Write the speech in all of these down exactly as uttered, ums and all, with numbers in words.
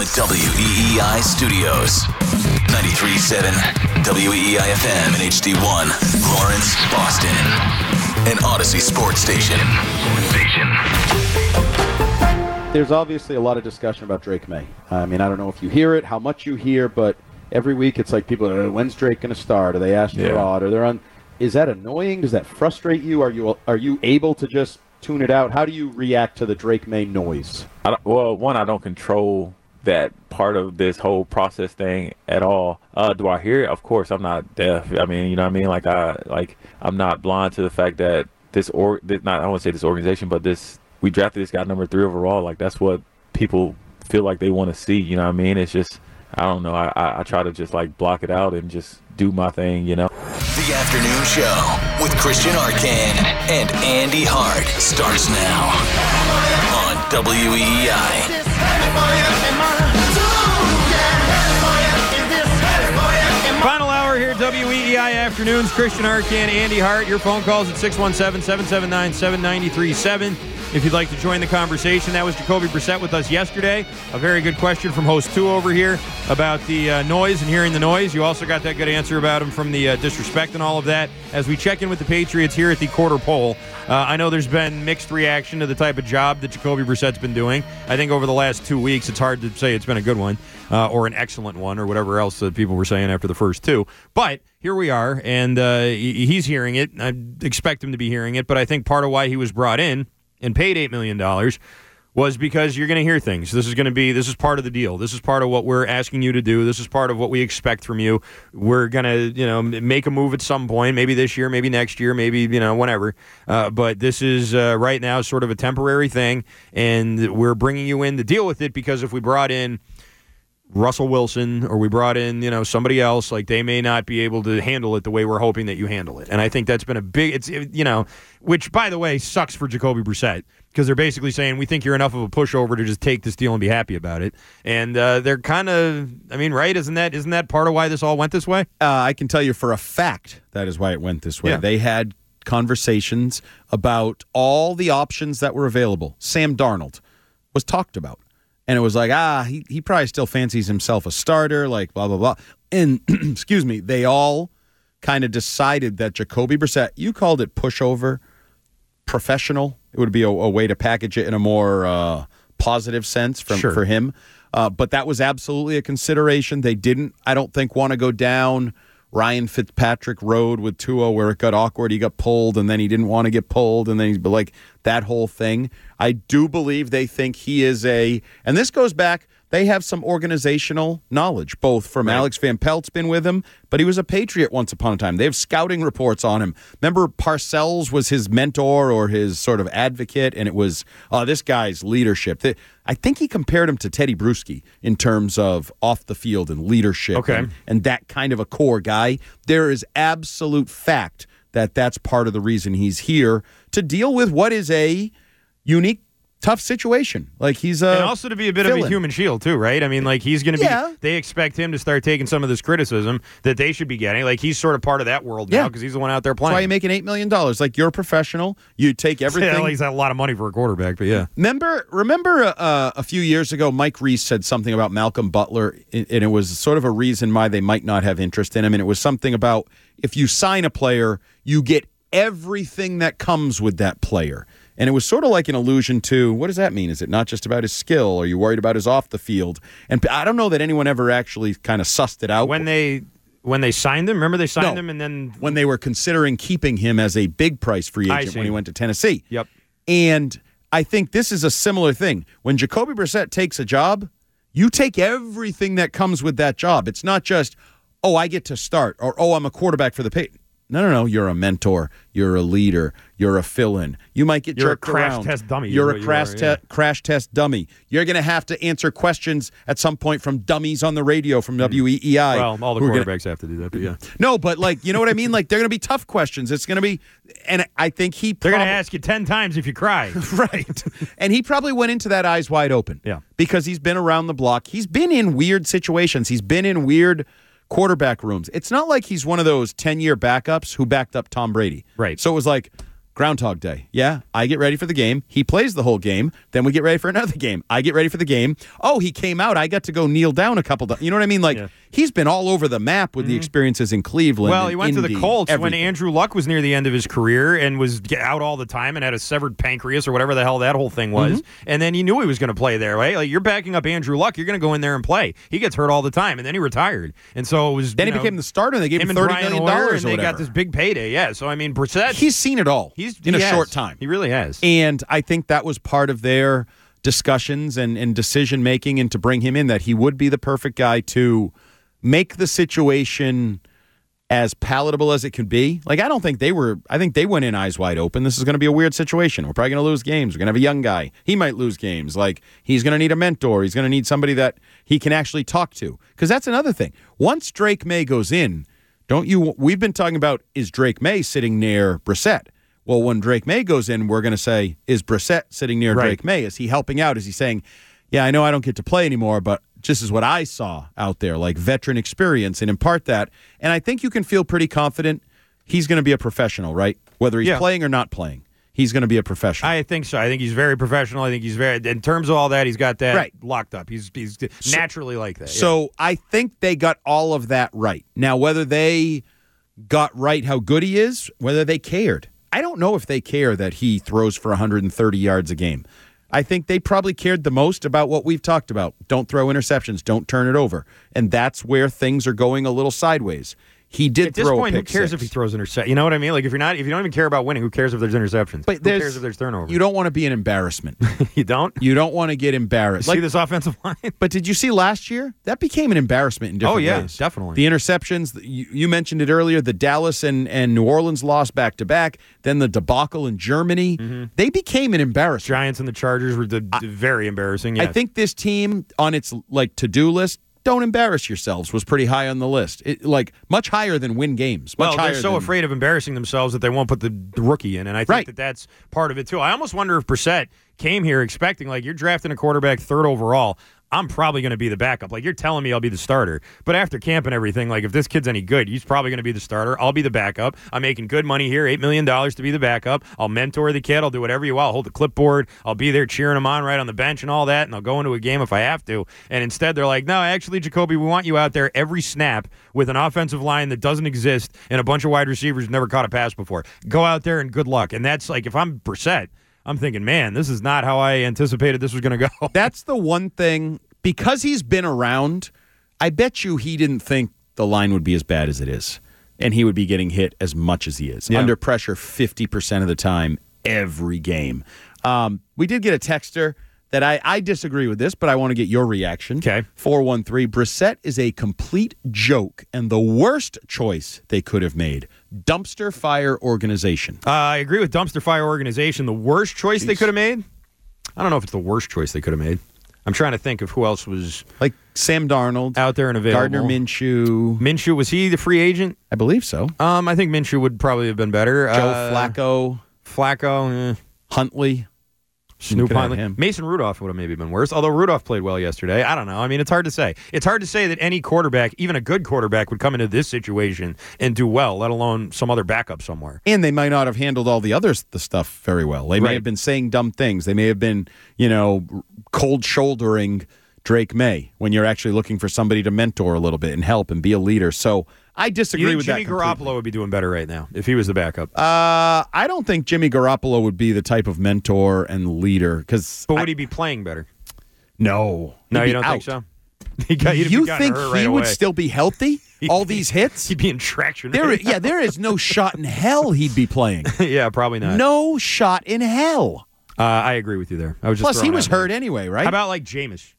the W E E I studios. ninety-three point seven W E E I F M and H D one, Lawrence, Boston. An Odyssey Sports Station. There's obviously a lot of discussion about Drake May. I mean, I don't know if you hear it, how much you hear, but every week it's like people are, when's Drake going to start? Are they asking Yeah. Rod? Are they on? Is that annoying? Does that frustrate you? Are you are you able to just tune it out? How do you react to the Drake May noise? I don't, well, one, I don't control that part of this whole process thing at all. Uh, do I hear it? Of course, I'm not deaf. I mean, you know what I mean? Like I like I'm not blind to the fact that this or this, not I don't want to say this organization, but this we drafted this guy number three overall. Like that's what people feel like they want to see. You know what I mean? It's just I don't know. I, I I try to just like block it out and just do my thing. You know. The afternoon show with Christian Arcan and Andy Hart starts now on W E E I. Final hour here, W E E I Afternoons. Christian Arcan, Andy Hart. Your phone calls at six one seven, seven seven nine, seven nine three seven. If you'd like to join the conversation, that was Jacoby Brissett with us yesterday. A very good question from host two over here about the uh, noise and hearing the noise. You also got that good answer about him from the uh, disrespect and all of that. As we check in with the Patriots here at the quarter pole, uh, I know there's been mixed reaction to the type of job that Jacoby Brissett's been doing. I think over the last two weeks, it's hard to say it's been a good one uh, or an excellent one or whatever else that people were saying after the first two. But here we are, and uh, he's hearing it. I expect him to be hearing it, but I think part of why he was brought in and paid eight million dollars was because you're going to hear things. This is going to be, this is part of the deal. This is part of what we're asking you to do. This is part of what we expect from you. We're going to, you know, make a move at some point, maybe this year, maybe next year, maybe, you know, whenever. Uh, but this is uh, right now sort of a temporary thing, and we're bringing you in to deal with it because if we brought in Russell Wilson or we brought in, you know, somebody else, like they may not be able to handle it the way we're hoping that you handle it. And I think that's been a big, it's, you know, which by the way sucks for Jacoby Brissett because they're basically saying we think you're enough of a pushover to just take this deal and be happy about it. And uh, they're kind of, I mean, right? Isn't that isn't that part of why this all went this way? Uh, I can tell you for a fact that is why it went this way. Yeah. They had conversations about all the options that were available. Sam Darnold was talked about. And it was like, ah, he, he probably still fancies himself a starter, like blah, blah, blah. And, excuse me, they all kind of decided that Jacoby Brissett, you called it pushover, professional. It would be a, a way to package it in a more uh, positive sense from, Sure. for him. Uh, but that was absolutely a consideration. They didn't, I don't think, want to go down Ryan Fitzpatrick road with Tua where it got awkward. He got pulled, and then he didn't want to get pulled, and then he's like that whole thing. I do believe they think he is a, and this goes back, they have some organizational knowledge, both from Right. Alex Van Pelt's been with him, but he was a Patriot once upon a time. They have scouting reports on him. Remember Parcells was his mentor or his sort of advocate, and it was, oh, this guy's leadership. They, I think he compared him to Teddy Bruschi in terms of off the field and leadership Okay. and, and that kind of a core guy. There is absolute fact that that's part of the reason he's here to deal with what is a unique, tough situation. Like he's a And also to be a bit of a fill-in. human shield, too, right? I mean, like, he's going to be, Yeah. they expect him to start taking some of this criticism that they should be getting. Like, he's sort of part of that world Yeah. now because he's the one out there That's why you're playing. making eight million dollars. Like, you're a professional. You take everything. Yeah, like, he's got a lot of money for a quarterback, but yeah. Remember, remember uh, a few years ago, Mike Reese said something about Malcolm Butler, and it was sort of a reason why they might not have interest in him. And it was something about if you sign a player, you get everything that comes with that player. And it was sort of like an allusion to, what does that mean? Is it not just about his skill? Are you worried about his off the field? And I don't know that anyone ever actually kind of sussed it out. When they when they signed him, remember they signed No. him and then... when they were considering keeping him as a big price free I agent see. when he went to Tennessee. Yep. And I think this is a similar thing. When Jacoby Brissett takes a job, you take everything that comes with that job. It's not just, oh, I get to start, or, oh, I'm a quarterback for the Patriots. No, no, no. You're a mentor. You're a leader. You're a fill-in. You might get You're a jerked crash around. test dummy is You're what a you crash, are, te- yeah. crash test dummy. You're going to have to answer questions at some point from dummies on the radio from W E E I. Well, all the who are quarterbacks gonna- have to do that, but yeah. No, but like, you know what I mean? Like, they're going to be tough questions. It's going to be, and I think he They're going to prob- ask you ten times if you cry. Right. And he probably went into that eyes wide open. Yeah. Because he's been around the block. He's been in weird situations. He's been in weird quarterback rooms. It's not like he's one of those ten-year backups who backed up Tom Brady. Right. So it was like, Groundhog Day. Yeah, I get ready for the game. He plays the whole game. Then we get ready for another game. I get ready for the game. Oh, he came out. I got to go kneel down a couple times. You know what I mean? Like, yeah. He's been all over the map with mm-hmm. the experiences in Cleveland. Well, he went Indy, to the Colts everything. when Andrew Luck was near the end of his career and was out all the time and had a severed pancreas or whatever the hell that whole thing was. Mm-hmm. And then he knew he was going to play there, right? Like, you're backing up Andrew Luck. You're going to go in there and play. He gets hurt all the time, and then he retired. And so it was. Then he know, became the starter, and they gave him, him thirty million dollars and or they whatever. got this big payday. Yeah, so I mean, Brissett. He's seen it all he's, in he a has. short time. He really has. And I think that was part of their discussions and, and decision-making, and to bring him in, that he would be the perfect guy to make the situation as palatable as it could be. Like, I don't think they were, I think they went in eyes wide open. This is going to be a weird situation. We're probably going to lose games. We're going to have a young guy. He might lose games. Like, he's going to need a mentor. He's going to need somebody that he can actually talk to. Because that's another thing. Once Drake May goes in, don't you, we've been talking about, is Drake May sitting near Brissett? Well, when Drake May goes in, we're going to say, is Brissett sitting near right. Drake May? Is he helping out? Is he saying, yeah, I know I don't get to play anymore, but this is what I saw out there, like veteran experience, and impart that. And I think you can feel pretty confident he's going to be a professional, right? Whether he's yeah. playing or not playing, he's going to be a professional. I think so. I think he's very professional. I think he's very, in terms of all that, he's got that right. locked up. He's he's naturally so, like that. Yeah. So I think they got all of that right. Now, whether they got right how good he is, whether they cared. I don't know if they care that he throws for one hundred thirty yards a game. I think they probably cared the most about what we've talked about. Don't throw interceptions. Don't turn it over. And that's where things are going a little sideways. He did At this throw point, a pick who cares six. if he throws interceptions? You know what I mean? Like, if you're not, if you don't even care about winning, who cares if there's interceptions? But who there's, cares if there's turnovers? You don't want to be an embarrassment. You don't? You don't want to get embarrassed. You like, see this offensive line? But did you see last year? That became an embarrassment in different ways. Oh, yeah, ways. definitely. The interceptions, you, you mentioned it earlier, the Dallas and, and New Orleans lost back-to-back, then the debacle in Germany. Mm-hmm. They became an embarrassment. Giants and the Chargers were the, the very embarrassing, yes. I think this team, on its like to-do list, don't embarrass yourselves, was pretty high on the list. It, like, much higher than win games. Much well, higher they're so than, afraid of embarrassing themselves that they won't put the, the rookie in, and I think right. that that's part of it, too. I almost wonder if Brissett came here expecting, like, you're drafting a quarterback third overall. I'm probably going to be the backup. Like, you're telling me I'll be the starter. But after camp and everything, like, if this kid's any good, he's probably going to be the starter. I'll be the backup. I'm making good money here, eight million dollars to be the backup. I'll mentor the kid. I'll do whatever you want. I'll hold the clipboard. I'll be there cheering him on right on the bench and all that, and I'll go into a game if I have to. And instead, they're like, no, actually, Jacoby, we want you out there every snap with an offensive line that doesn't exist and a bunch of wide receivers who've never caught a pass before. Go out there and good luck. And that's like, if I'm Brissett, I'm thinking, man, this is not how I anticipated this was going to go. That's the one thing. Because he's been around, I bet you he didn't think the line would be as bad as it is. And he would be getting hit as much as he is. Yeah. Under pressure fifty percent of the time, every game. Um, we did get a texter that I, I disagree with this, but I want to get your reaction. Okay. four one three, Brissett is a complete joke and the worst choice they could have made. Dumpster fire organization. Uh, I agree with dumpster fire organization. The worst choice Jeez. they could have made? I don't know if it's the worst choice they could have made. I'm trying to think of who else was like Sam Darnold out there and available. Gardner Minshew. Minshew, was he the free agent? I believe so. Um, I think Minshew would probably have been better. Joe uh, Flacco, Flacco, eh. Huntley, Snoop Huntley. Mason Rudolph would have maybe been worse. Although Rudolph played well yesterday. I don't know. I mean, it's hard to say. It's hard to say that any quarterback, even a good quarterback, would come into this situation and do well, let alone some other backup somewhere. And they might not have handled all the other the stuff very well. They may right. have been saying dumb things. They may have been, you know, cold shouldering Drake May when you're actually looking for somebody to mentor a little bit and help and be a leader. So I disagree you think with Jimmy that. Jimmy Garoppolo would be doing better right now if he was the backup. Uh, I don't think Jimmy Garoppolo would be the type of mentor and leader. Cause but would I, he be playing better? No. No, you don't out. think so? He got, you think hurt he right would away. still be healthy? All these hits? He'd be in traction. There, yeah, there is no shot in hell he'd be playing. Yeah, probably not. No shot in hell. Uh, I agree with you there. I was just Plus, he was hurt there. anyway, right? How about like Jameis?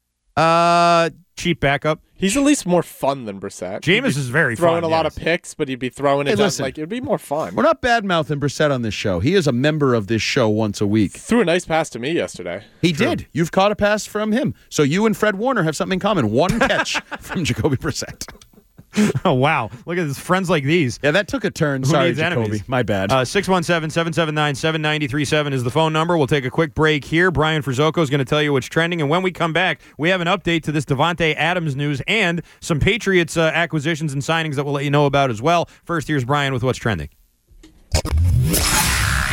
Uh, cheap backup. He's at least more fun than Brissett. Jameis is very throwing fun, a lot yes. of picks, but he'd be throwing it hey, down, listen, like it'd be more fun. We're not bad-mouthing Brissett on this show. He is a member of this show once a week. Threw a nice pass to me yesterday. He True. did. You've caught a pass from him. So you and Fred Warner have something in common. One catch from Jacoby Brissett. Oh, wow. Look at this. Friends like these. Yeah, that took a turn. Who Sorry, needs Jacoby. enemies? My bad. Uh, six one seven, seven seven nine, seven nine three seven is the phone number. We'll take a quick break here. Brian Frizzoco is going to tell you what's trending. And when we come back, we have an update to this Davante Adams news and some Patriots uh, acquisitions and signings that we'll let you know about as well. First, here's Brian with what's trending.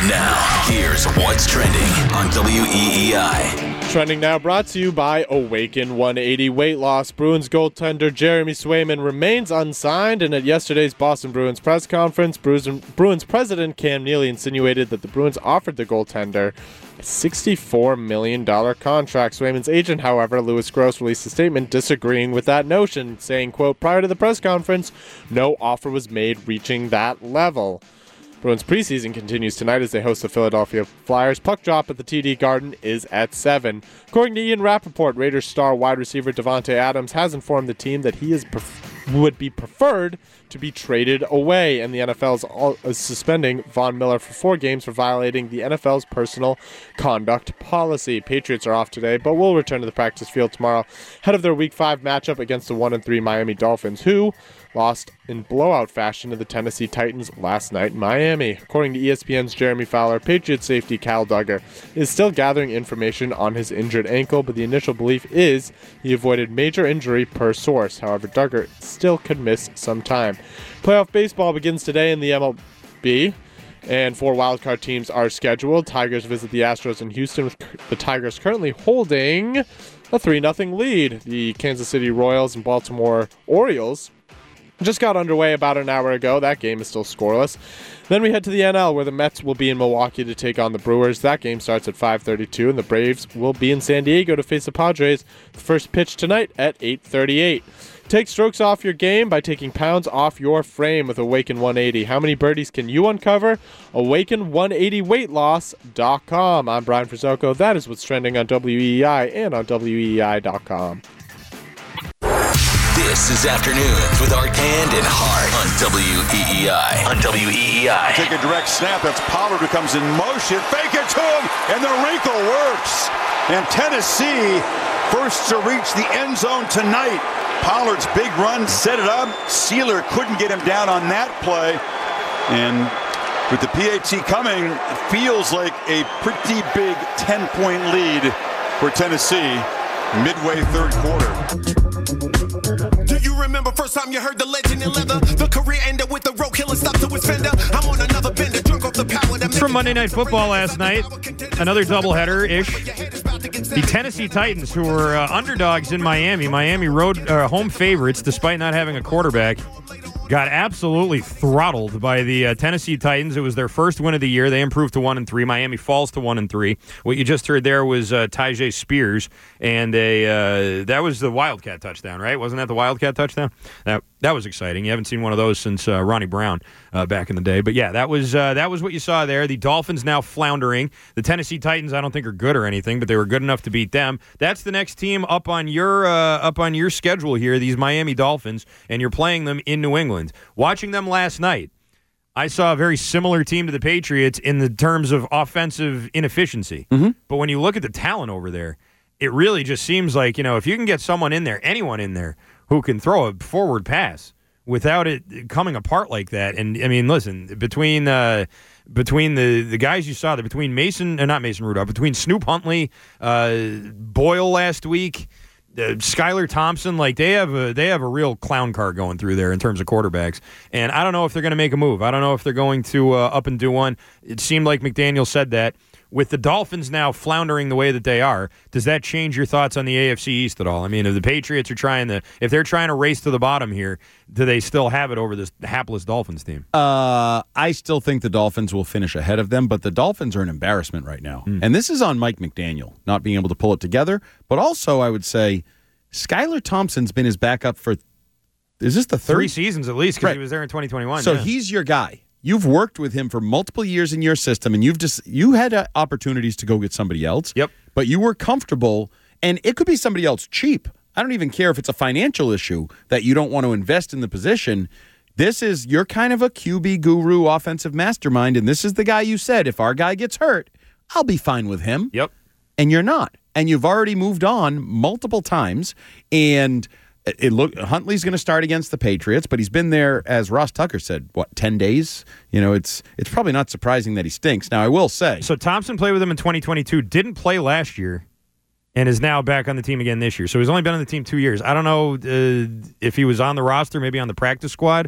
Now, here's what's trending on W E E I. Trending now brought to you by Awaken one eighty Weight Loss. Bruins goaltender Jeremy Swayman remains unsigned, and at yesterday's Boston Bruins press conference, Bruins, Bruins president Cam Neely insinuated that the Bruins offered the goaltender a sixty-four million dollars contract. Swayman's agent, however, Louis Gross, released a statement disagreeing with that notion, saying, quote, prior to the press conference, no offer was made reaching that level. Bruins preseason continues tonight as they host the Philadelphia Flyers. Puck drop at the T D Garden is at seven. According to Ian Rappaport, Raiders star wide receiver Davante Adams has informed the team that he is pref- would be preferred to be traded away, and the N F L is, all, is suspending Von Miller for four games for violating the N F L's personal conduct policy. Patriots are off today, but will return to the practice field tomorrow ahead of their Week five matchup against the one and three Miami Dolphins, who lost in blowout fashion to the Tennessee Titans last night in Miami. According to E S P N's Jeremy Fowler, Patriots safety Kyle Duggar is still gathering information on his injured ankle, but the initial belief is he avoided major injury per source. However, Duggar still could miss some time. Playoff baseball begins today in the M L B, and four wildcard teams are scheduled. Tigers visit the Astros in Houston, with the Tigers currently holding a three nothing lead. The Kansas City Royals and Baltimore Orioles just got underway about an hour ago. That game is still scoreless. Then we head to the N L, where the Mets will be in Milwaukee to take on the Brewers. That game starts at five thirty-two, and the Braves will be in San Diego to face the Padres. The first pitch tonight at eight thirty-eight. Take strokes off your game by taking pounds off your frame with Awaken one eighty. How many birdies can you uncover? Awaken one eighty weight loss dot com. I'm Brian Frisocco. That is what's trending on W E E I and on W E E I dot com. This is Afternoons with Arcand and Hart on W E E I. On W E E I. Take a direct snap. That's Pollard who comes in motion. Fake it to him, and the wrinkle works. And Tennessee first to reach the end zone tonight. Pollard's big run set it up. Sealer couldn't get him down on that play. And with the P A T coming, it feels like a pretty big ten-point lead for Tennessee midway third quarter. Do you remember first time you heard the legend in leather? The career ended with the road killer stopped to his fender. I'm on another bender, drunk off the power that From Monday Night Football last night, another doubleheader-ish. The Tennessee Titans, who were uh, underdogs in Miami, Miami road uh, home favorites despite not having a quarterback, got absolutely throttled by the uh, Tennessee Titans. It was their first win of the year. They improved to one and three. Miami falls to one and three. What you just heard there was uh, Tyjae Spears, and a uh, that was the Wildcat touchdown, right? Wasn't that the Wildcat touchdown? That that was exciting. You haven't seen one of those since uh, Ronnie Brown uh, back in the day. But yeah, that was uh, that was what you saw there. The Dolphins now floundering. The Tennessee Titans, I don't think are good or anything, but they were good enough to beat them. That's the next team up on your uh, up on your schedule here. These Miami Dolphins, and you're playing them in New England. Watching them last night, I saw a very similar team to the Patriots in the terms of offensive inefficiency. Mm-hmm. But when you look at the talent over there, it really just seems like, you know, if you can get someone in there, anyone in there, who can throw a forward pass without it coming apart like that. And, I mean, listen, between uh, between the, the guys you saw there, between Mason, uh, not Mason Rudolph, between Snoop Huntley, uh, Boyle last week, Uh, Skylar Thompson, like they have a they have a real clown car going through there in terms of quarterbacks, and I don't know if they're going to make a move. I don't know if they're going to uh, up and do one. It seemed like McDaniel said that. With the Dolphins now floundering the way that they are, does that change your thoughts on the A F C East at all? I mean, if the Patriots are trying to, if they're trying to race to the bottom here, do they still have it over this hapless Dolphins team? Uh, I still think the Dolphins will finish ahead of them, but the Dolphins are an embarrassment right now. Mm. And this is on Mike McDaniel, not being able to pull it together. But also, I would say, Skylar Thompson's been his backup for, is this the third? Three seasons at least, because right. he was there in twenty twenty-one. So yeah. he's your guy. You've worked with him for multiple years in your system, and you've just you had uh, opportunities to go get somebody else. Yep. But you were comfortable, and it could be somebody else cheap. I don't even care if it's a financial issue that you don't want to invest in the position. This is, you're kind of a Q B guru, offensive mastermind, and this is the guy you said, if our guy gets hurt, I'll be fine with him. Yep. And you're not. And you've already moved on multiple times, and It, it look Huntley's going to start against the Patriots, but he's been there, as Ross Tucker said, what, ten days? You know, it's it's probably not surprising that he stinks. Now, I will say. So Thompson played with him in twenty twenty-two, didn't play last year, and is now back on the team again this year. So he's only been on the team two years. I don't know uh, if he was on the roster, maybe on the practice squad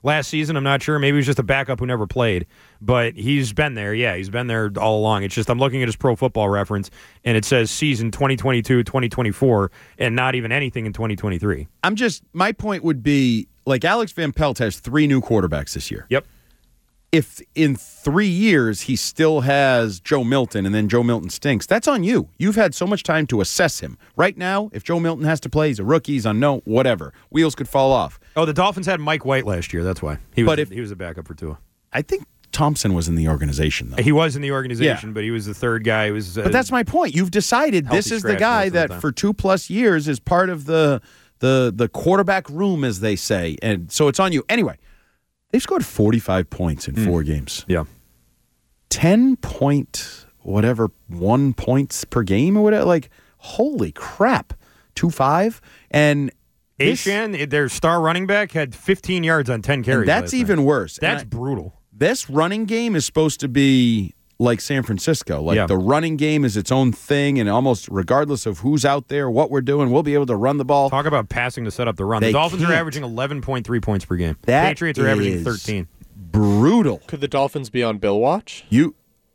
last season. I'm not sure. Maybe he was just a backup who never played. But he's been there. Yeah, he's been there all along. It's just I'm looking at his Pro Football Reference, and it says season twenty twenty-two twenty twenty-four, and not even anything in twenty twenty-three. I'm just, my point would be, like, Alex Van Pelt has three new quarterbacks this year. Yep. If in three years he still has Joe Milton and then Joe Milton stinks, that's on you. You've had so much time to assess him. Right now, if Joe Milton has to play, he's a rookie, he's unknown, whatever. Wheels could fall off. Oh, the Dolphins had Mike White last year. That's why. He was, but if, he was a backup for Tua. I think Thompson was in the organization, though. He was in the organization, Yeah. but he was the third guy. He was, uh, but that's my point. You've decided this is the scratch guy most of the that time. for two-plus years is part of the, the, the quarterback room, as they say, and so it's on you. Anyway, they've scored forty-five points in four games. Yeah. ten point whatever, one points per game or whatever. Like, holy crap. two five. And this- Achane, their star running back, had fifteen yards on ten carries. and that's last even night. worse. That's And I- brutal. This running game is supposed to be like San Francisco. Like, Yeah. the running game is its own thing, and almost regardless of who's out there, what we're doing, we'll be able to run the ball. Talk about passing to set up the run. They the Dolphins can't. are averaging eleven point three points per game. That Patriots are averaging is thirteen. Brutal. Could the Dolphins be on Bill watch? You,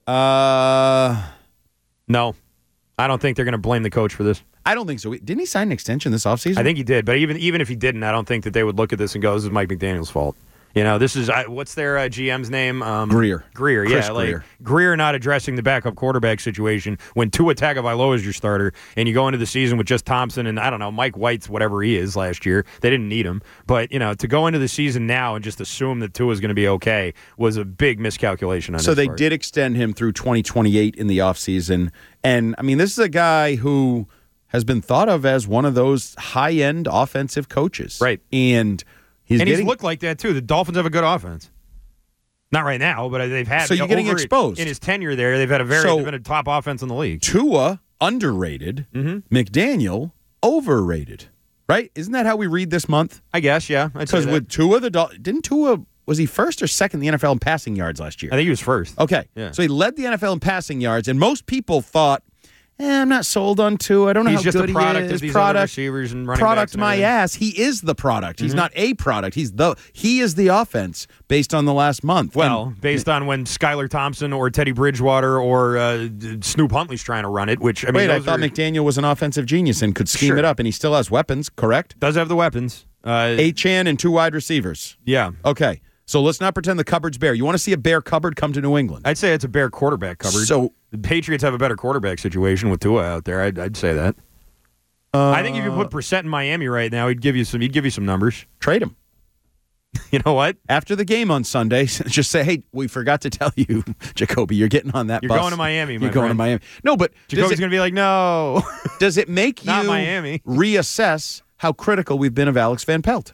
uh, No, I don't think they're going to blame the coach for this. I don't think so. Didn't he sign an extension this offseason? I think he did, but even even if he didn't, I don't think that they would look at this and go, "This is Mike McDaniel's fault." You know, this is I, what's their uh, G M's name? Um, Greer. Greer, Chris yeah, like Greer. Greer not addressing the backup quarterback situation when Tua Tagovailoa is your starter, and you go into the season with just Thompson and I don't know Mike White's whatever he is last year. They didn't need him, but you know, to go into the season now and just assume that Tua is going to be okay was a big miscalculation on So his they part. did extend him through twenty twenty-eight in the offseason. And, I mean, this is a guy who has been thought of as one of those high-end offensive coaches. Right. And he's and getting... he's looked like that too. The Dolphins have a good offense. Not right now, but they've had. So you're getting over- exposed. in his tenure there. They've had a very So- they've been a top offense in the league. Tua, underrated. Mm-hmm. McDaniel, overrated. Right? Isn't that how we read this month? I guess, yeah. I'd say Because that. with Tua, the Dol- didn't Tua, was he first or second in the N F L in passing yards last year? I think he was first. Okay. Yeah. So he led the N F L in passing yards, and most people thought, eh, I'm not sold on Tua. I don't know He's how just good a product he is. of these product, other receivers and running product backs and my everything. ass. He is the product. He's Mm-hmm. not a product. He's the he is the offense based on the last month. Well, And based on when Skylar Thompson or Teddy Bridgewater or uh, Snoop Huntley's trying to run it, which I mean, wait, I those thought are- McDaniel was an offensive genius and could scheme Sure. it up, and he still has weapons. Correct? does have the weapons. Uh, Achane and two wide receivers. yeah, Okay. So let's not pretend the cupboard's bare. You want to see a bare cupboard? Come to New England. I'd say it's a bare quarterback cupboard. So the Patriots have a better quarterback situation with Tua out there. I'd, I'd say that. I think if you put Brissett in Miami right now, he'd give you some. He'd give you some numbers. trade him. You know what? After the game on Sunday, just say, hey, we forgot to tell you, Jacoby, you're getting on that You're bus. going to Miami, my You're going to friend. Miami. No, but does Jacoby's it, going to be like, no. does it make Not you Miami. reassess how critical we've been of Alex Van Pelt?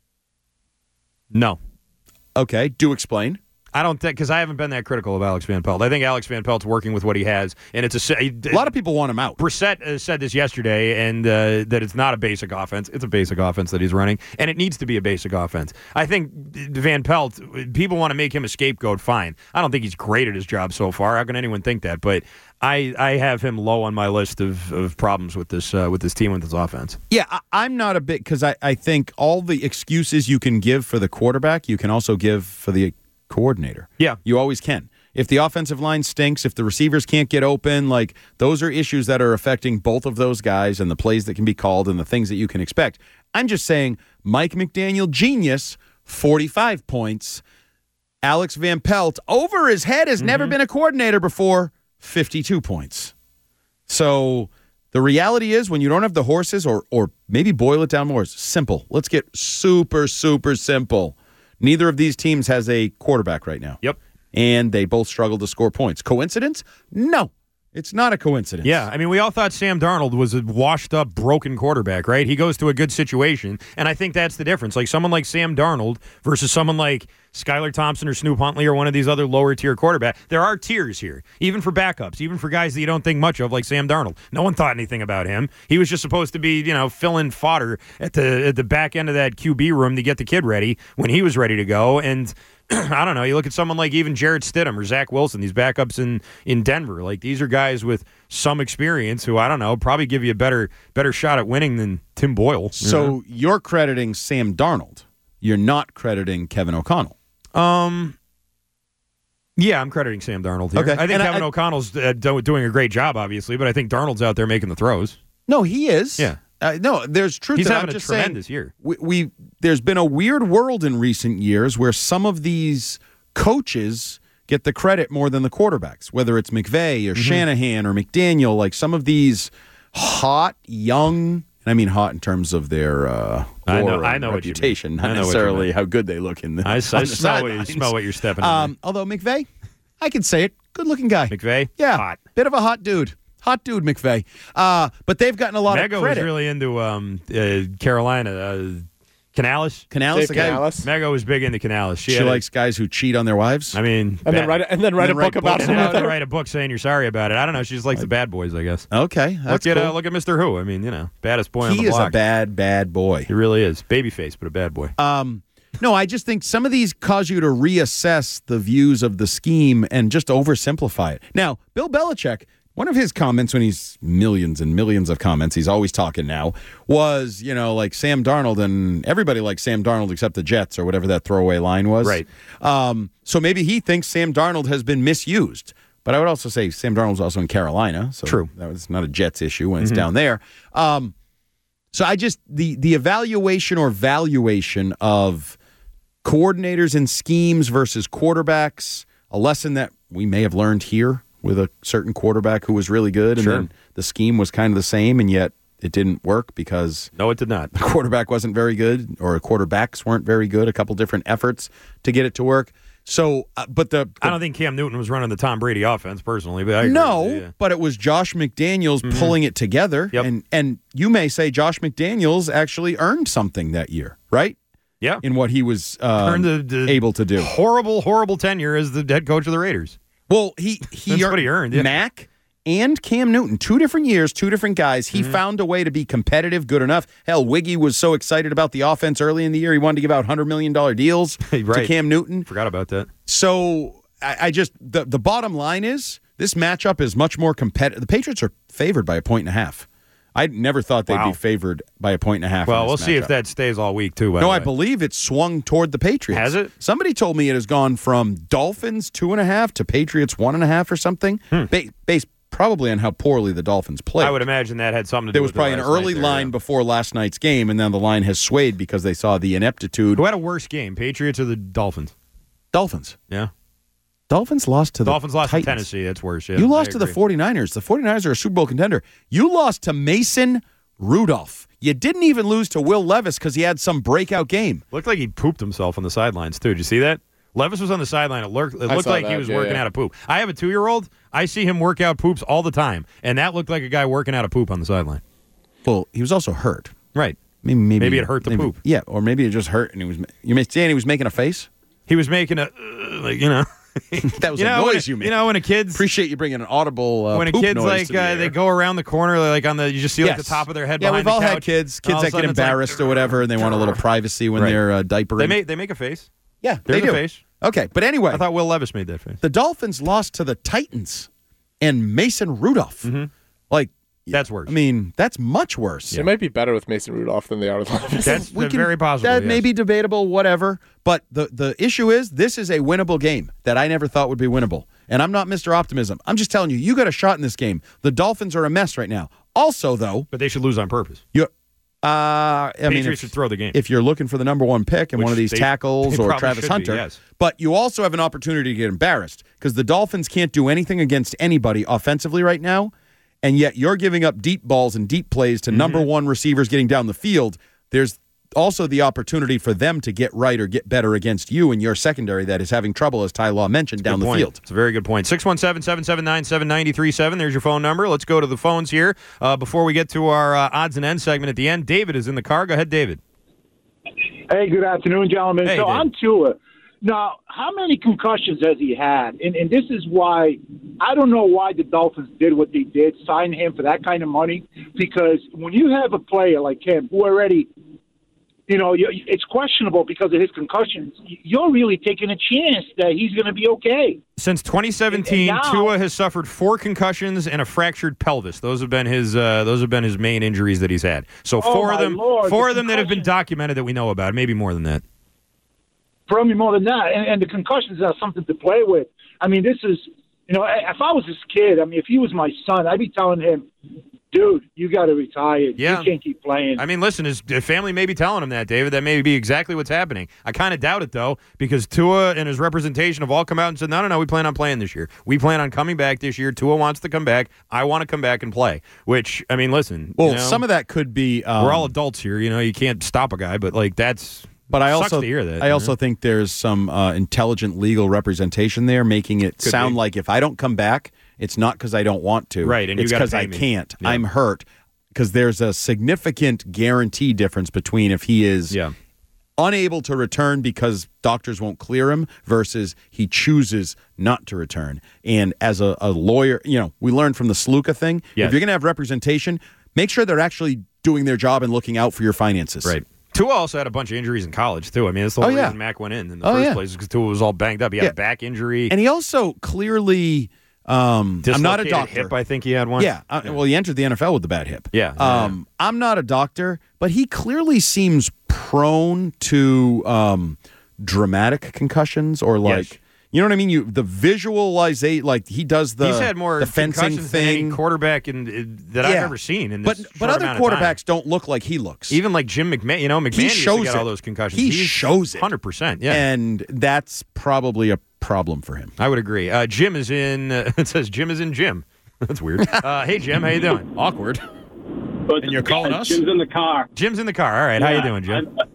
no. Okay, do explain. I don't think because I haven't been that critical of Alex Van Pelt. I think Alex Van Pelt's working with what he has, and it's a A lot of people want him out. Brissett uh, said this yesterday, and uh, that it's not a basic offense. It's a basic offense that he's running, and it needs to be a basic offense. I think Van Pelt, people want to make him a scapegoat. Fine. I don't think he's great at his job so far. How can anyone think that? But I, I have him low on my list of, of problems with this uh, with this team with this offense. Yeah, I, I'm not a bit because I, I think all the excuses you can give for the quarterback, you can also give for the coordinator. Yeah. You always can. If the offensive line stinks, if the receivers can't get open, like those are issues that are affecting both of those guys and the plays that can be called and the things that you can expect. I'm just saying Mike McDaniel, genius, forty-five points. Alex Van Pelt, over his head, has never been a coordinator before, fifty-two points. So the reality is when you don't have the horses, or or maybe boil it down more, it's simple. Let's get super, super simple. Neither of these teams has a quarterback right now. Yep. And they both struggle to score points. Coincidence? No. It's not a coincidence. Yeah, I mean, we all thought Sam Darnold was a washed-up, broken quarterback, right? He goes to a good situation, and I think that's the difference. Like someone like Sam Darnold versus someone like Skylar Thompson or Snoop Huntley or one of these other lower-tier quarterbacks. There are tiers here, even for backups, even for guys that you don't think much of, like Sam Darnold. No one thought anything about him. He was just supposed to be, you know, fill-in fodder at the at the back end of that Q B room to get the kid ready when he was ready to go, and I don't know. You look at someone like even Jarrett Stidham or Zach Wilson, these backups in, in Denver. Like these are guys with some experience who I don't know probably give you a better better shot at winning than Tim Boyle. you So know? you're crediting Sam Darnold. you're not crediting Kevin O'Connell. Um, yeah, I'm crediting Sam Darnold here. Okay. I think And Kevin I- O'Connell's uh, do- doing a great job, obviously, but I think Darnold's out there making the throws. No, he is. Yeah. Uh, no, there's truth He's to that. having I'm a just saying, tremendous year. We, we there's been a weird world in recent years where some of these coaches get the credit more than the quarterbacks, whether it's McVay or Mm-hmm. Shanahan or McDaniel. Like some of these hot, young, and I mean hot in terms of their uh, I know- aura I and know what you mean. reputation, I not know what you necessarily mean. how good they look in the. I, I on the smell, what you, sidelines. smell what you're stepping Um, in. although McVay, I can say it, good-looking guy. McVay? Yeah, Hot. bit of a hot dude. Hot dude, McVay. Uh, but they've gotten a lot Mego of was credit. really into um, uh, Carolina. Uh, Canales? Canales, Dave the guy. Canales. Mego was big into Canales. She, She, had a- likes guys who cheat on their wives. I mean, And then bad- write a, and then write And a then book write about books him. and then write a book saying you're sorry about it. I don't know. She just likes the bad boys, I guess. Okay, that's look at cool. uh, look at Mister Who. I mean, you know, baddest boy on he the is block. a bad, bad boy. He really is. Babyface, but a bad boy. Um, no, I just think some of these cause you to reassess the views of the scheme and just oversimplify it. Now, Bill Belichick, one of his comments when he's millions and millions of comments, he's always talking now, was, you know, like Sam Darnold, and everybody likes Sam Darnold except the Jets or whatever that throwaway line was. Right. Um, so maybe he thinks Sam Darnold has been misused. But I would also say Sam Darnold's also in Carolina. So True. that was not a Jets issue when it's down there. Um, so I just, the, the evaluation or valuation of coordinators and schemes versus quarterbacks, a lesson that we may have learned here with a certain quarterback who was really good, and Sure. then the scheme was kind of the same, and yet it didn't work because No, it did not. the quarterback wasn't very good, or quarterbacks weren't very good. A couple different efforts to get it to work. So, uh, but the, the I don't think Cam Newton was running the Tom Brady offense personally, but I agree no, with you, yeah. but it was Josh McDaniels pulling it together, Yep. and and you may say Josh McDaniels actually earned something that year, right? Yeah. In what he was um, Earned the- the- able to do. Horrible, horrible tenure as the head coach of the Raiders. Well, he he That's what he earned, yeah. Mac and Cam Newton, two different years, two different guys. He Mm-hmm. found a way to be competitive, good enough. Hell, Wiggy was so excited about the offense early in the year, he wanted to give out one hundred million dollars deals to Right. Cam Newton. Forgot about that. So I, I just the the bottom line is this matchup is much more competitive. The Patriots are favored by a point and a half. I never thought they'd Wow. be favored by a point and a half. in Well, this we'll see if matchup. that stays all week too. by No, the I way. believe it's swung toward the Patriots. Has it? Somebody told me it has gone from Dolphins two and a half to Patriots one and a half or something, ba- based probably on how poorly the Dolphins played. Hmm. I would imagine that had something to there do was with probably it an last night early there, line yeah. before last night's game, and then the line has swayed because they saw the ineptitude. Who had a worse game, Patriots or the Dolphins? Dolphins. Yeah. Dolphins lost to the Dolphins lost Titans. to Tennessee. That's worse. Yeah, You I lost to the agree. 49ers. The 49ers are a Super Bowl contender. You lost to Mason Rudolph. You didn't even lose to Will Levis because he had some breakout game. Looked like he pooped himself on the sidelines too. Did you see that? Levis was on the sideline. It looked, it I looked saw like he that, was yeah, working yeah. out a poop. I have a two-year-old. I see him work out poops all the time, and that looked like a guy working out a poop on the sideline. Well, he was also hurt. Right. Maybe, maybe, Maybe it hurt the maybe- poop. Yeah, or maybe it just hurt, and he was. You may saying he was making a face. He was making a uh, like you know. That was you a know, when noise a- you made. you know when a kid's Appreciate you bringing an audible. Uh, when a poop kid's noise like to the uh, air. they go around the corner like on the you just see like Yes. the top of their head Yeah, behind we've all the had couch. kids, and all kids of that a get sudden it's like, embarrassed or whatever, and they want a little privacy when Right. they're uh, diapering. They make they make a face. yeah, There's they a do. face. Okay, but anyway, I thought Will Levis made that face. the Dolphins lost to the Titans and Mason Rudolph. Like That's worse. I mean, that's much worse. They might be better with Mason Rudolph than they are with Levis. That's We can- very possible. That may yes. be debatable, whatever. But the, the issue is, this is a winnable game that I never thought would be winnable. And I'm not Mister Optimism. I'm just telling you, you got a shot in this game. The Dolphins are a mess right now. Also, though, But they should lose on purpose. you, uh, I mean, Patriots if, should throw the game. if you're looking for the number one pick in Which one of these they- tackles they or probably Travis should be, Hunter, yes. but you also have an opportunity to get embarrassed because the Dolphins can't do anything against anybody offensively right now. And yet you're giving up deep balls and deep plays to number Mm-hmm. one receivers getting down the field. There's also the opportunity for them to get right or get better against you and your secondary that is having trouble, as Ty Law mentioned, down Good the point. field. It's a very good point. six one seven, seven seven nine, seven nine three seven. There's your phone number. Let's go to the phones here. Uh, before we get to our uh, odds and ends segment at the end, David is in the car. Go ahead, David. Hey, good afternoon, gentlemen. Hey, so Dave. I'm Tua. Now, how many concussions has he had? And, and this is why I don't know why the Dolphins did what they did, sign him for that kind of money. Because when you have a player like him who already, you know, you, it's questionable because of his concussions, you're really taking a chance that he's going to be okay. Since twenty seventeen, And- and now- Tua has suffered four concussions and a fractured pelvis. Those have been his. Uh, those have been his main injuries that he's had. So Oh, four of my them, Lord, four the of them that have been concussion. documented that we know about. Maybe more than that. probably more than that. And, and the concussions are something to play with. I mean, this is, you know, if I was this kid, I mean, if he was my son, I'd be telling him, dude, you got to retire. Yeah. You can't keep playing. I mean, listen, his family may be telling him that, David. That may be exactly what's happening. I kind of doubt it, though, because Tua and his representation have all come out and said, no, no, no, we plan on playing this year. We plan on coming back this year. Tua wants to come back. I want to come back and play, which, I mean, listen. Well, you know, some of that could be. Um, we're all adults here. You know, you can't stop a guy, but, like, that's. But I sucks also, to hear that, I you also know? think there's some uh, intelligent legal representation there, making it Could sound be. like if I don't come back, it's not because I don't want to. Right, and you it's gotta because pay I me. can't. Yeah. I'm hurt. Because there's a significant guarantee difference between if he is Yeah. unable to return because doctors won't clear him versus he chooses not to return. And as a, a lawyer, you know, we learned from the Sluka thing, Yes. if you're going to have representation, make sure they're actually doing their job and looking out for your finances. Right. Tua also had a bunch of injuries in college, too. I mean, that's the whole Oh, yeah. reason Mac went in in the Oh, first yeah. place because Tua was all banged up. He had Yeah. a back injury. And he also clearly, um, I'm not a dislocated doctor. hip, I think he had one. Yeah, uh, well, he entered the N F L with the bad hip. Yeah, yeah, Um, I'm not a doctor, but he clearly seems prone to um, dramatic concussions or like, Yes. you know what I mean? You the visualization, like he does the He's had more the fencing concussions than any thing. quarterback in, in, that I've Yeah. ever seen. In but this but short other amount of time. quarterbacks don't look like he looks. Even like Jim McMahon, you know, McMahon he used shows to get it. all those concussions. He He's shows it, one hundred percent. Yeah, and that's probably a problem for him. I would agree. Uh, Jim is in. Uh, it says Jim is in Jim. That's weird. Uh, hey Jim, how you doing? Awkward. But And you're calling us? Jim's in the car. Jim's in the car. All right, how you Yeah, doing, Jim? I'm,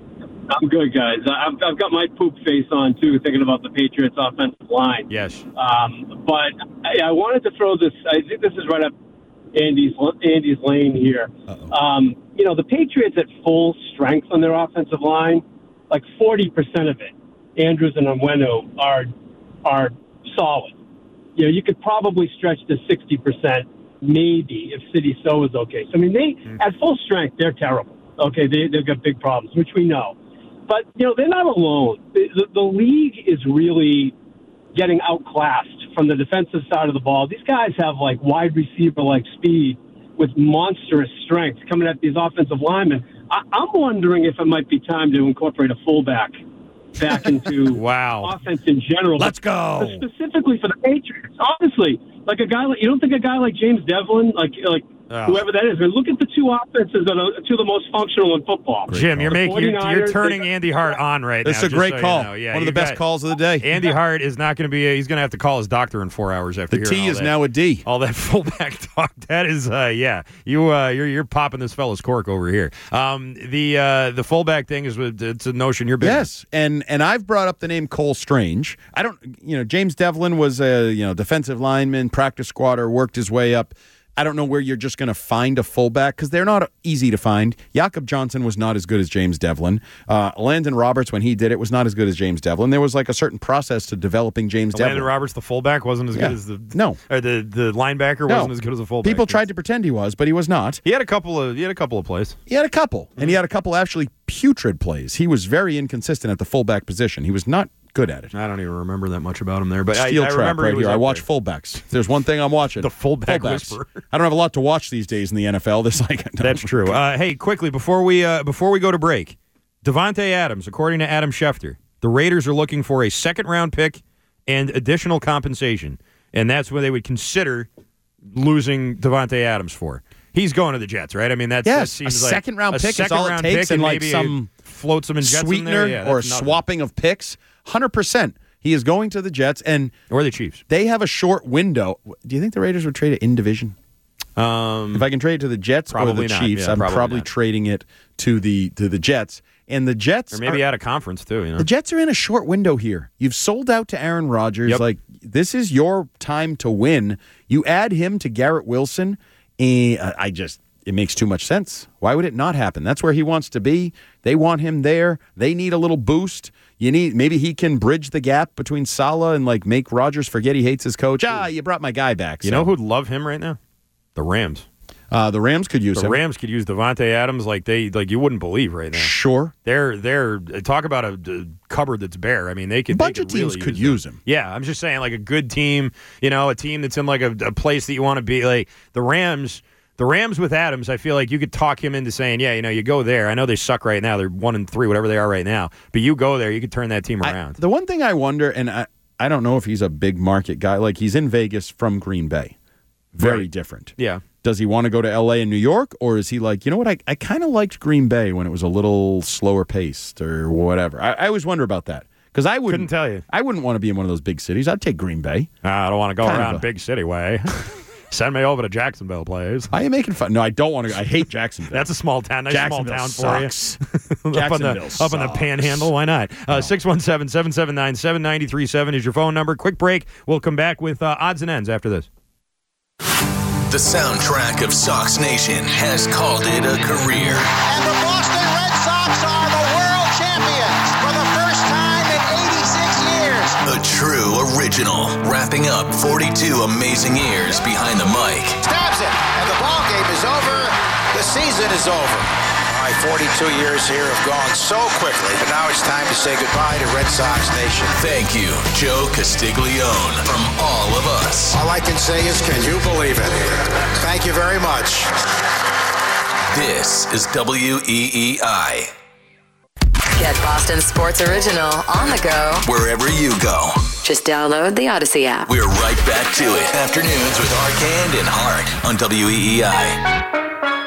I'm good, guys. I've, I've got my poop face on, too, thinking about the Patriots' offensive line. Yes. Um, but I, I wanted to throw this. I think this is right up Andy's Andy's lane here. Um, you know, the Patriots at full strength on their offensive line, like forty percent of it, Andrews and Onwenu are are solid. You know, you could probably stretch to sixty percent, maybe, if City So is okay. So, I mean, they mm. at full strength, they're terrible. Okay, they, they've got big problems, which we know. But, you know, they're not alone. The, the, the league is really getting outclassed from the defensive side of the ball. These guys have, like, wide receiver-like speed with monstrous strength coming at these offensive linemen. I, I'm wondering if it might be time to incorporate a fullback back into wow. offense in general. Let's go. But specifically for the Patriots. Honestly, like a guy like, you don't think a guy like James Devlin, like like Oh. whoever that is, I mean, look at the two offenses that are two of the most functional in football. Jim, you're The making you're, you're 49ers, turning they- Andy Hart on right That's now. a just great so you call. know. Yeah, One of you the best got- calls of the day. Andy Hart is not going to be. He's going to have to call his doctor in four hours after The hearing T all is that. now a D. All that fullback talk. That is, uh, yeah. You, uh, you're you're popping this fellow's cork over here. Um, the uh, the fullback thing is with it's a notion you're big. Yes, and and I've brought up the name Cole Strange. I don't, you know, James Devlin was a you know defensive lineman, practice squatter, worked his way up. I don't know where you're just going to find a fullback because they're not easy to find. Jakob Johnson was not as good as James Devlin. Uh, Landon Roberts, when he did it, was not as good as James Devlin. There was like a certain process to developing James Landon Devlin. Roberts, the fullback, wasn't as Yeah. good as the No. or the the linebacker No. wasn't as good as the fullback. People tried to pretend he was, but he was not. He had a couple of he had a couple of plays. He had a couple, and he had a couple actually putrid plays. He was very inconsistent at the fullback position. He was not good at it. I don't even remember that much about him there, but Steel I, I trap remember he right was here. I up watch there. fullbacks. If there's one thing I'm watching. The fullback fullbacks. whisperer. I don't have a lot to watch these days in the N F L. This like no. That's true. Uh, hey, quickly before we uh, before we go to break, Devontae Adams, according to Adam Schefter, the Raiders are looking for a second round pick and additional compensation, and that's what they would consider losing Devontae Adams for. He's going to the Jets, right? I mean, that's Yes, that seems a like second round a pick is second all it round takes, pick and like maybe some float some in Jets in sweetener there. Yeah, or a that's nothing. swapping of picks. one hundred percent. He is going to the Jets, and or the Chiefs. They have a short window. Do you think the Raiders would trade it in division? Um, if I can trade it to the Jets or probably the not. Chiefs, Yeah, I'm probably probably not. trading it to the to the Jets. And the Jets, or maybe are, out of conference too. You know, the Jets are in a short window here. You've sold out to Aaron Rodgers. Yep. Like this is your time to win. You add him to Garrett Wilson, and I just it makes too much sense. Why would it not happen? That's where he wants to be. They want him there. They need a little boost. You need maybe he can bridge the gap between Saleh and like make Rodgers forget he hates his coach. Ah, you brought my guy back. you so. know who'd love him right now? The Rams. Uh, the Rams could use The him. Rams could use Devontae Adams like they like you wouldn't believe right now. Sure. They're they're talk about a, a cupboard that's bare. I mean, they could A bunch they of could teams really could use use him. Yeah, I'm just saying like a good team, you know, a team that's in like a, a place that you want to be. Like the Rams, The Rams with Adams, I feel like you could talk him into saying, yeah, you know, you go there. I know they suck right now. They're one and three, whatever they are right now. But you go there, you could turn that team around. I, the one thing I wonder, and I, I don't know if he's a big market guy. Like, he's in Vegas from Green Bay. Very right. different. Yeah. Does he want to go to L A and New York, or is he like, you know what, I, I kind of liked Green Bay when it was a little slower paced or whatever? I, I always wonder about that. Because I wouldn't Couldn't tell you. I wouldn't want to be in one of those big cities. I'd take Green Bay. Uh, I don't want to go Kind of around a- big city way. Send me over to Jacksonville, please. I am making fun. No, I don't want to. I hate Jacksonville. That's a small town. Nice small Jacksonville town sucks. for you. up, on the, Jacksonville up on the sucks. panhandle. Why not? Uh, six one seven, seven seven nine, seven nine three seven is your phone number. Quick break. We'll come back with uh, odds and ends after this. The soundtrack of Sox Nation has called it a career. And the Boston Red Sox are the world champions for the first time in eighty-six years. A true original, wrapping up forty-two amazing years behind the mic. Stabs it, and the ball game is over. The season is over. My forty-two years here have gone so quickly, but now it's time to say goodbye to Red Sox Nation. Thank you, Joe Castiglione, from all of us. All I can say is, can you believe it? Thank you very much. This is W E E I. Get Boston Sports Original on the go. Wherever you go. Just download the Odyssey app. We're right back to it. Afternoons with Arcand and Hart on W E E I.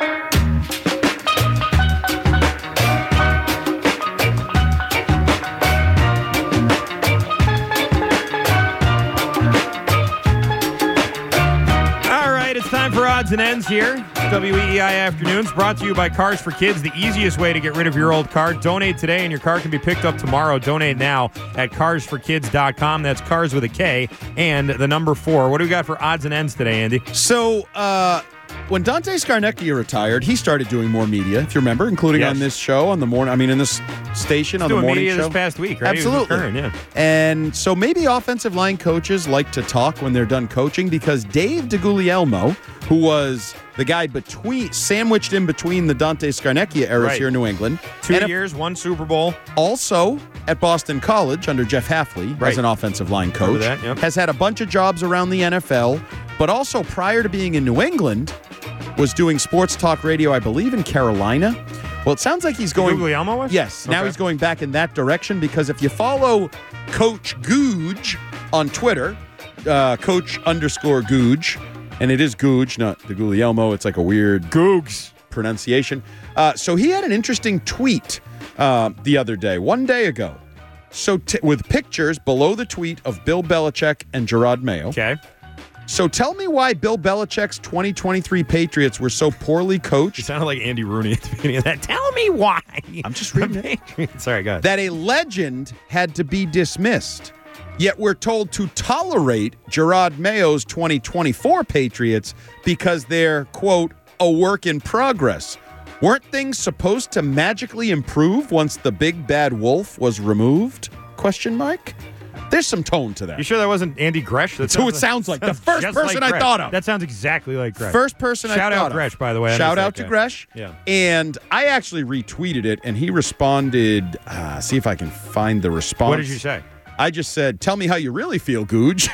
Time for odds and ends here. W E E I Afternoons brought to you by Cars for Kids, the easiest way to get rid of your old car. Donate today and your car can be picked up tomorrow. Donate now at cars for kids dot com. That's cars with a K and the number four. What do we got for odds and ends today, Andy? So, uh, when Dante Scarnecchia retired, he started doing more media, if you remember, including Yes. on this show, on the morning, I mean, in this station, He's on the doing morning media show. this past week, right? He was Absolutely. recurring, yeah. And so maybe offensive line coaches like to talk when they're done coaching, because Dave DeGuglielmo, who was the guy between, sandwiched in between the Dante Scarnecchia eras Right. here in New England. Two and years, one Super Bowl. Also at Boston College under Jeff Hafley Right. as an offensive line coach. Remember that, yep. Has had a bunch of jobs around the N F L, but also prior to being in New England, was doing sports talk radio, I believe, in Carolina. Well, it sounds like he's going. Guglielmo was? Yes. Now Okay. he's going back in that direction, because if you follow Coach Googe on Twitter, uh, Coach underscore Googe, and it is Googe, not the Guglielmo. It's like a weird Googs pronunciation. Uh, so he had an interesting tweet uh, the other day, one day ago. So t- with pictures below the tweet of Bill Belichick and Gerard Mayo. Okay. So tell me why Bill Belichick's twenty twenty-three Patriots were so poorly You coached sounded like Andy Rooney at the beginning of that. Tell me why. I'm just reading it. Sorry, go ahead. that a legend had to be dismissed. Yet we're told to tolerate Gerard Mayo's twenty twenty-four Patriots because they're, quote, a work in progress. Weren't things supposed to magically improve once the big bad wolf was removed? Question mark. There's some tone to that. You sure that wasn't Andy Gresh? That That's who it sounds like. The first just person like I Gresh. thought of. That sounds exactly like Gresh. First person I Shout thought out of. Gresh, by the way. I Shout miss out that to guy. Gresh. Yeah. And I actually retweeted it, and he responded. Uh, see if I can find the response. What did you say? I just said, "Tell me how you really feel, Googe."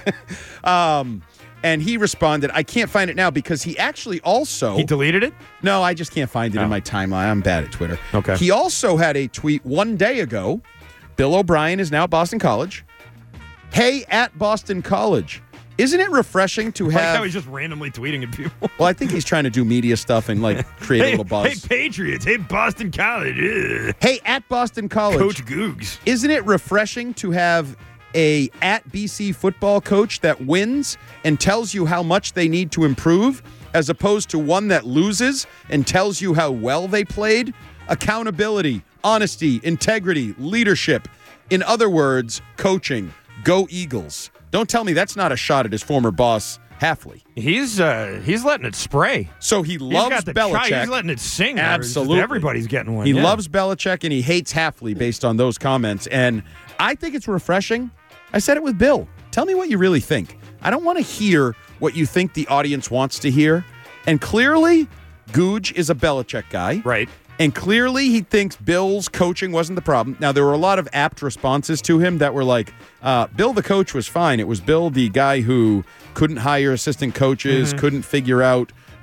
um, and he responded, "I can't find it now because he actually also He deleted it? no, I just can't find it Oh. in my timeline. I'm bad at Twitter." Okay. He also had a tweet one day ago. Bill O'Brien is now at Boston College. Hey, at Boston College. Isn't it refreshing to Like have? how he's just randomly tweeting at people. Well, I think he's trying to do media stuff and like create a hey, little buzz. hey, Patriots. Hey, Boston College. Ugh. Hey, at Boston College. Coach Googs. Isn't it refreshing to have a at B C football coach that wins and tells you how much they need to improve, as opposed to one that loses and tells you how well they played? Accountability, honesty, integrity, leadership. In other words, coaching. Go Eagles. Don't tell me that's not a shot at his former boss, Hafley. He's uh, he's letting it spray. So he He's loves got the Belichick. chai- He's letting it sing. there. It's just Absolutely. Everybody's getting one. He yeah. loves Belichick and he hates Hafley based on those comments. And I think it's refreshing. I said it with Bill. Tell me what you really think. I don't want to hear what you think the audience wants to hear. And clearly, Googe is a Belichick guy. Right. And clearly, he thinks Bill's coaching wasn't the problem. Now, there were a lot of apt responses to him that were like, uh, Bill the coach was fine. It was Bill the guy who couldn't hire assistant coaches, Mm-hmm. couldn't figure out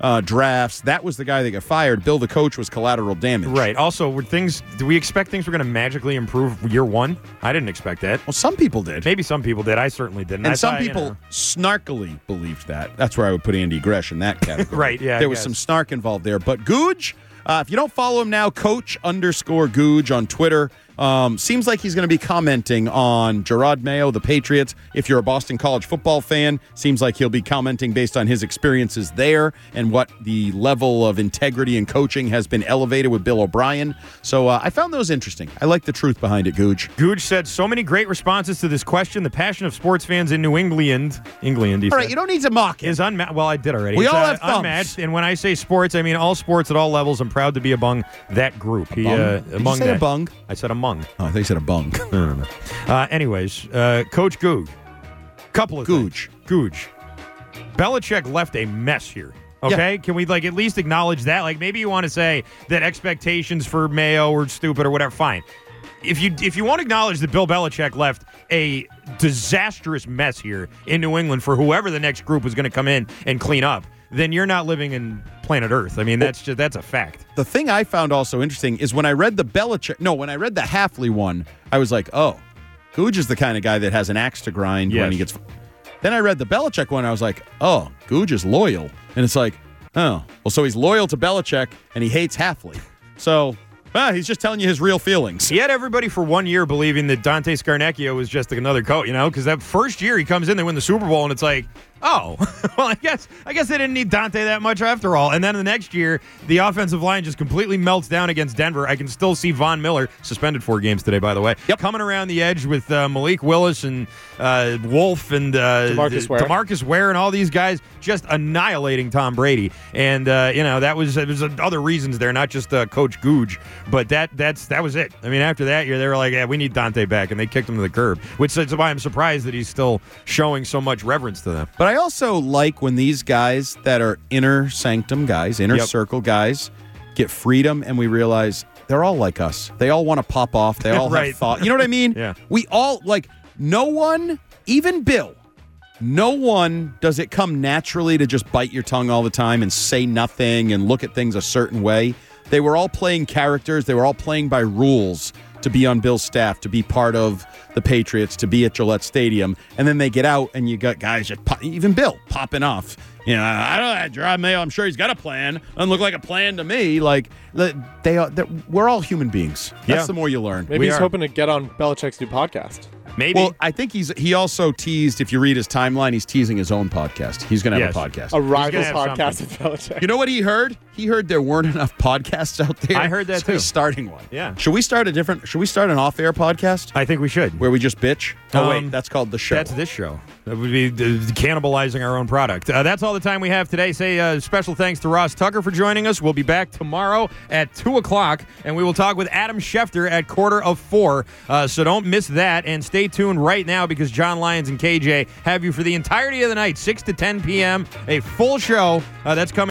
uh, drafts. That was the guy that got fired. Bill, the coach, was collateral damage. Right. Also, were things? Do we expect things were going to magically improve year one? I didn't expect that. Well, some people did. Maybe some people did. I certainly didn't. And I some thought, people you know. snarkily believed that. That's where I would put Andy Gresh in that category. Right, yeah, I There was guess. some snark involved there. But Googe, uh, if you don't follow him now, Coach underscore Googe on Twitter. Um, seems like he's going to be commenting on Gerard Mayo, the Patriots. If you're a Boston College football fan, seems like he'll be commenting based on his experiences there and what the level of integrity and coaching has been elevated with Bill O'Brien. So uh, I found those interesting. I like the truth behind it, Googe. Googe said so many great responses to this question. The passion of sports fans in New England, England, he All right, said, you don't need to mock it. is unmatched. Well, I did already. We It's, all uh, have thumbs. unmatched. And when I say sports, I mean all sports at all levels. I'm proud to be among that group. He, bung? uh, Did you among say that. a bung? I said among. Oh, I think you said a bung. No, no, no. Uh, anyways, uh, Coach Googe. Couple of Googe. things. Googe. Belichick left a mess here. Okay? Can we like at least acknowledge that? Like maybe you want to say that expectations for Mayo were stupid or whatever. Fine. If you if you want to acknowledge that Bill Belichick left a disastrous mess here in New England for whoever the next group was going to come in and clean up, then you're not living in planet Earth. I mean, that's just that's a fact. The thing I found also interesting is when I read the Belichick, no, when I read the Hafley one, I was like, oh, Googe is the kind of guy that has an axe to grind Yes. when he gets. Then I read the Belichick one, I was like, oh, Googe is loyal, and it's like, oh, well, so he's loyal to Belichick and he hates Hafley, so. Ah, he's just telling you his real feelings. He had everybody for one year believing that Dante Scarnecchio was just another coach, you know, because that first year he comes in, they win the Super Bowl, and it's like, oh, well, I guess I guess they didn't need Dante that much after all. And then the next year, the offensive line just completely melts down against Denver. I can still see Von Miller, suspended four games today, by the way, Yep. coming around the edge with uh, Malik Willis and uh, Wolf and uh, DeMarcus Ware. DeMarcus Ware and all these guys just annihilating Tom Brady. And, uh, you know, that was, it was other reasons there, not just uh, Coach Googe, but that that's that was it. I mean, after that year, they were like, yeah, we need Dante back, and they kicked him to the curb, which is why I'm surprised that he's still showing so much reverence to them. But I also like when these guys that are inner sanctum guys, inner Yep. circle guys, get freedom and we realize they're all like us. They all want to pop off. They all Right. have thought. You know what I mean? Yeah. We all, like, no one, even Bill, no one does it come naturally to just bite your tongue all the time and say nothing and look at things a certain way. They were all playing characters. They were all playing by rules to be on Bill's staff, to be part of the Patriots, to be at Gillette Stadium. And then they get out and you got guys, just pop, even Bill, popping off. You know, I don't know, Gerard Mayo, I'm sure he's got a plan. Doesn't look like a plan to me. Like, they are, we're all human beings. That's Yeah. the more you learn. Maybe We he's are. hoping to get on Belichick's new podcast. Maybe. Well, I think he's he also teased, if you read his timeline, he's teasing his own podcast. He's going to have Yes. a podcast. A rival have podcast something. with Belichick. You know what he heard? He heard there weren't enough podcasts out there. I heard that so too. He's starting one. Yeah. Should we start a different? Should we start an off-air podcast I think we should. where we just bitch? Oh Um, wait, that's called the show. That's this show. That would be uh, cannibalizing our own product. Uh, that's all the time we have today. Say uh, special thanks to Ross Tucker for joining us. We'll be back tomorrow at two o'clock, and we will talk with Adam Schefter at quarter of four. Uh, so don't miss that, and stay tuned right now because John Lyons and K J have you for the entirety of the night, six to ten p.m., a full show. Uh, that's coming.